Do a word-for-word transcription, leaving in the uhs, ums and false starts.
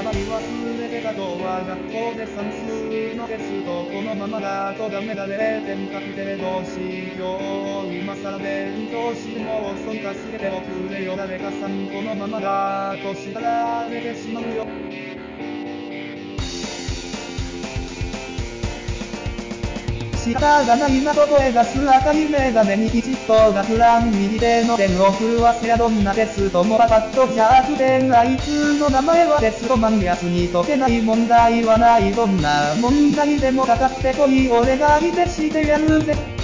まり忘れてたとは学校で算数のテストこのままだとダメだれいてん確定どうしよう今更勉強しても遅い助けておくれよ誰かさんこのままだと叱られてしまうよ仕方がないなと声がす赤い眼鏡にきちっと学ラン右手のペンを震わせやどんなテストもパパッと弱点あいつの名前はテストマン奴に解けない問題はないどんな問題でもかかってこい俺が相手してやるぜ